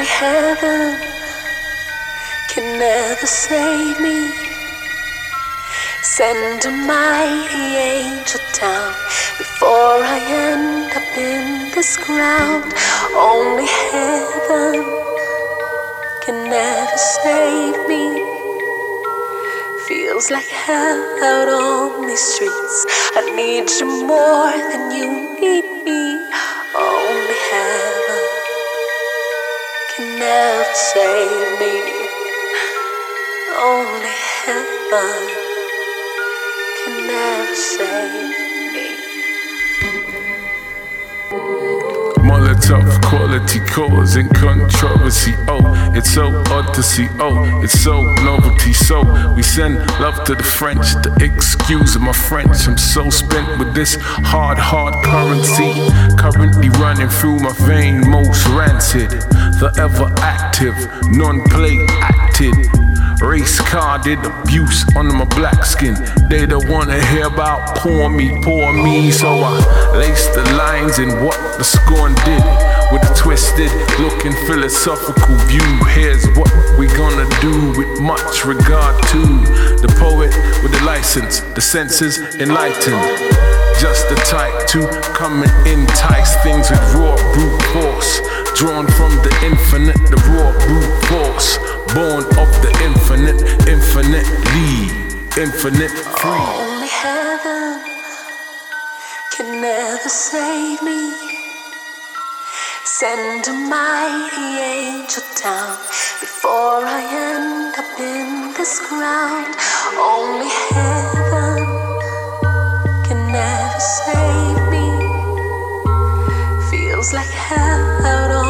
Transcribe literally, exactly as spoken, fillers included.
Only heaven can never save me. Send a mighty angel down before I end up in this ground. Only heaven can never save me. Feels like hell out on these streets. I need you more than you need me. Only heaven can never save me. Only heaven can never save me. Molotov quality causing controversy. Oh, it's so odd to see. Oh, it's so novelty. So we send love to the French. The excuse of my French. I'm so spent with this hard, hard currency. Currently running through my vein, most rancid. The ever active, non-play acted. Race carded abuse under my black skin. They don't wanna hear about poor me, poor me. So I lace the lines in what the scorn did. With a twisted looking philosophical view. Here's what we gonna do with much regard to the poet with the license, the senses enlightened. Just the type to come and entice things with raw brute force. Drawn from the infinite, the raw brute force. Born of the infinite, infinitely, infinite free. Only heaven can never save me. Send a mighty angel down before I end up in this ground. Only heaven can never save me. Feels like hell out on